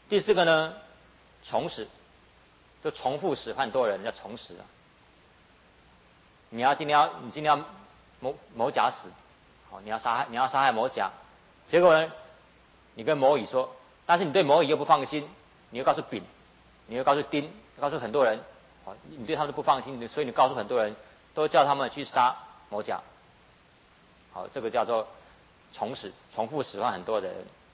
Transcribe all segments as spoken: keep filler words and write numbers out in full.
第四个呢，重使，就重复使唤多人叫重使啊。你要今天要你今天要某某甲死，好，你要杀害你要杀害某甲，结果呢，你跟某乙说，但是你对某乙又不放心，你又告诉丙，你又告诉丁，告诉很多人，好，你对他们不放心，所以你告诉很多人，都叫他们去杀某甲。好，这个叫做重使，重复使唤很多人。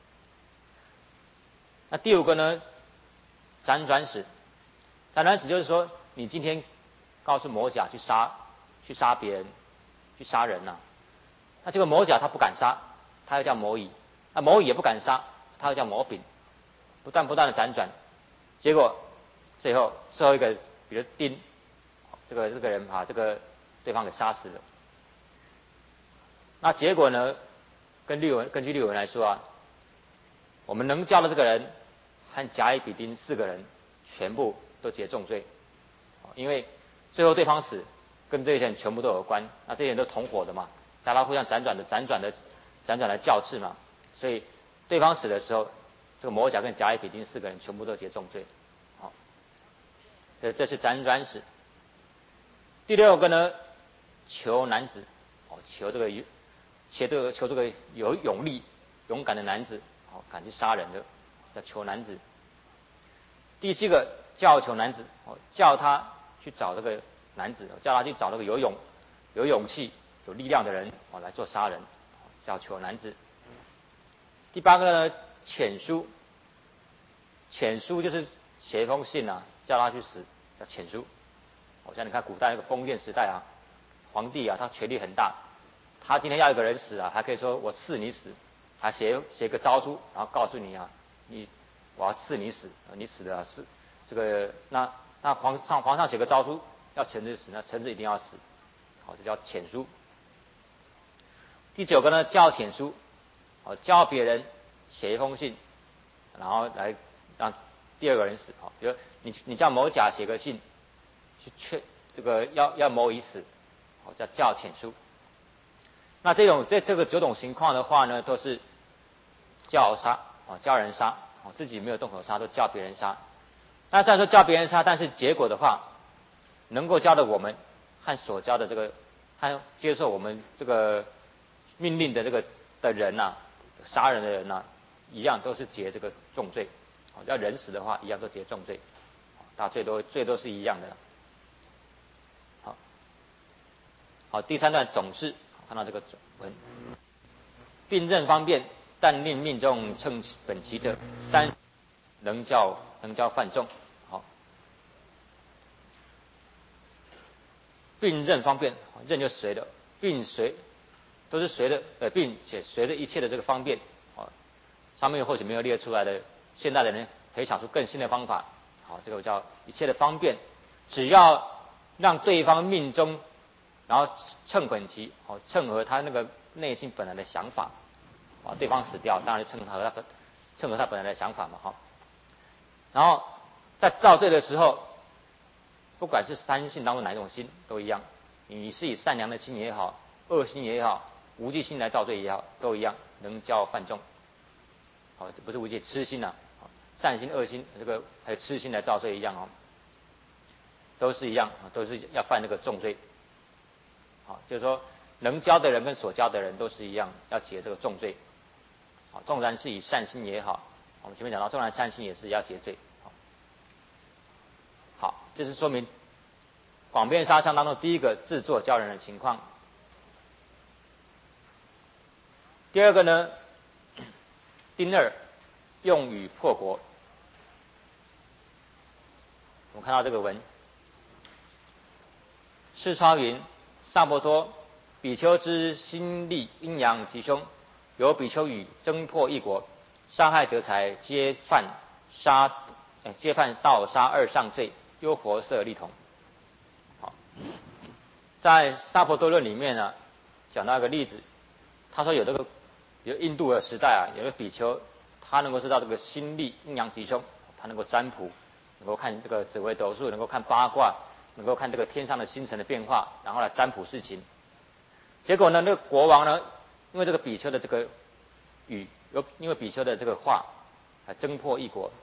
那第五个呢，辗转使，辗转使就是说，你今天告诉某甲去杀，去杀别人，去杀人呐、啊，那结果某甲他不敢杀，他要叫某乙，那某乙也不敢杀，他要叫某丙，不断不断的辗转，结果最后最后一个，比如丁，这个这个人把这个对方给杀死了。那结果呢，跟律文根据律文来说啊，我们能交的这个人和甲乙丙丁四个人全部都结重罪，因为最后对方死跟这些人全部都有关，那这些人都同伙的嘛，大家互相辗转的辗转的辗转的较次嘛，所以对方死的时候，这个某甲跟甲乙丙丁四个人全部都结重罪。好，这这是辗转使。第六个呢，求男子，哦，求这个求这个求这个有勇力勇敢的男子，哦，敢去杀人的，叫求男子。第七个叫求男子，哦，叫他去找这个男子，叫他去找那个有勇有勇气有力量的人，哦，来做杀人，叫求男子。第八个呢，遣书，遣书就是写一封信啊，叫他去死，叫遣书。好像你看古代那个封建时代啊，皇帝啊，他权力很大，他今天要一个人死啊，还可以说我赐你死，还写写个诏书，然后告诉你啊，你我要赐你死，你死的是这个那那皇上皇上写个诏书要臣子死，那臣子一定要死，好，这叫遣书。第九个呢，叫遣书，好，教别人写一封信，然后来让第二个人死，好，比如你你叫某甲写个信。去劝这个要要某乙死，好，叫叫遣书。那这种这这个九种情况的话呢，都是叫杀啊，叫人杀，啊，自己没有动手杀，都叫别人杀。那虽然说叫别人杀，但是结果的话，能够教的我们和所教的这个和接受我们这个命令的这个的人呐、啊，杀人的人呐、啊，一样都是结这个重罪。好，要人死的话，一样都结重罪，大最多最多是一样的。好，第三段总是看到这个文，并任方便，但令命中称本期者，三能教能教犯众。好，并任方便，任就随的，并随都是随的，呃，并且随着一切的这个方便。好，上面或许没有列出来的，现代的人可以想出更新的方法。好，这个叫一切的方便，只要让对方命中。然后称本其，哦，称合他那个内心本来的想法，啊，对方死掉，当然称合他本，称合他本来的想法嘛，哈。然后在造罪的时候，不管是三性当中哪一种心都一样，你是以善良的心也好，恶心也好，无记心来造罪也好，都一样，能教犯众。好，这不是无记，痴心呐、啊，善心、恶心，这个还有痴心来造罪一样哦，都是一样，都是要犯那个重罪。好，就是说能教的人跟所教的人都是一样，要结这个重罪。好，纵然是以善心也好，我们前面讲到，纵然善心也是要结罪。好，好，这是说明广辩杀相当中第一个自作教人的情况。第二个呢，丁二用语破国。我们看到这个文，释超云。萨婆多，比丘之心力阴阳极凶，有比丘语征破一国，杀害得财，皆犯杀，呃，皆犯盗杀二上罪，忧活色利同。好，在萨婆多论里面呢，讲到一个例子，他说有这个有印度的时代啊，有个比丘，他能够知道这个心力阴阳极凶，他能够占卜，能够看这个紫微斗数，能够看八卦。能够看这个天上的星辰的变化，然后来占卜事情。结果呢，那个国王呢，因为这个比丘的这个语，有因为比丘的这个话，还征破一国，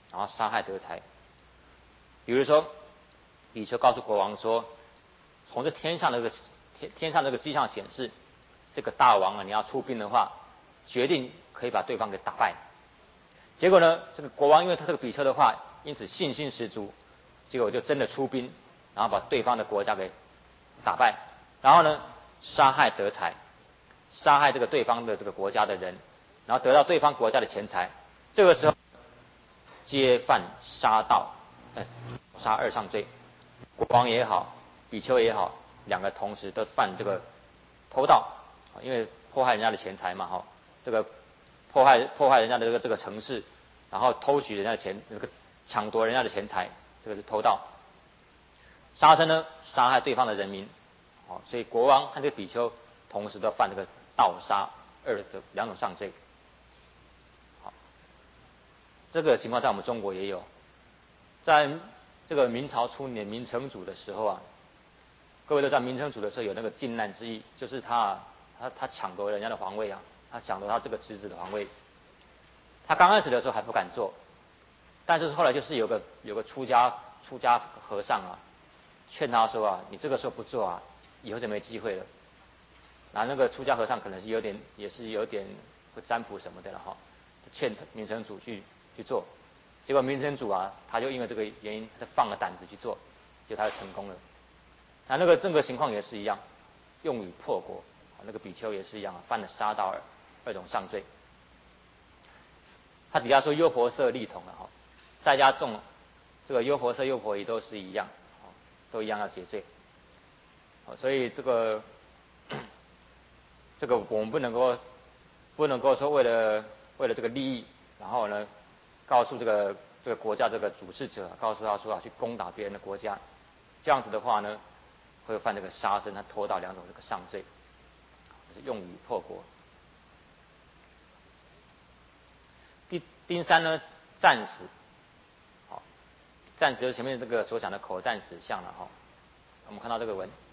然后杀害得财。比如说，比丘告诉国王说，从这天上的这个天天上这个迹象显示，这个大王啊，你要出兵的话，决定可以把对方给打败。结果呢，这个国王因为他这个比丘的话，因此信心十足，结果就真的出兵，然后把对方的国家给打败，然后呢，杀害得财，杀害这个对方的这个国家的人，然后得到对方国家的钱财。这个时候，皆犯杀盗，呃，杀二上罪。国王也好，比丘也好，两个同时都犯这个偷盗，因为破坏人家的钱财嘛，哈，这个破坏破坏人家的这个这个城市，然后偷取人家的钱，这个抢夺人家的钱财，这个是偷盗。杀生呢，杀害对方的人民，哦，所以国王和这个比丘同时都犯这个盗杀二的两种上罪。好，这个情况在我们中国也有，在这个明朝初年明成祖的时候啊，各位都知道明成祖的时候有那个靖难之役，就是他他他抢夺人家的皇位啊，他抢夺他这个侄子的皇位。他刚开始的时候还不敢做，但是后来就是有个有个出家出家和尚啊，劝他说啊，你这个时候不做啊，以后就没机会了。然后那个出家和尚可能是有点也是有点会占卜什么的了哈，劝明成祖去去做。结果明成祖啊，他就因为这个原因，他就放了胆子去做，结果他就成功了。那那个这个情况也是一样，用语破国，那个比丘也是一样，犯了杀盗二二种上罪。他底下说优婆塞利童了哈，在家众这个优婆塞、优婆夷都是一样，都一样要解罪。所以这个这个我们不能够不能够说为了为了这个利益，然后呢，告诉这个这个国家这个主事者，告诉他说啊，去攻打别人的国家，这样子的话呢，会犯这个杀生和偷盗两种这个上罪，就是用语破国。第第三呢，战死，好，战死就是前面这个所讲的口战死相了哈。我们看到这个文，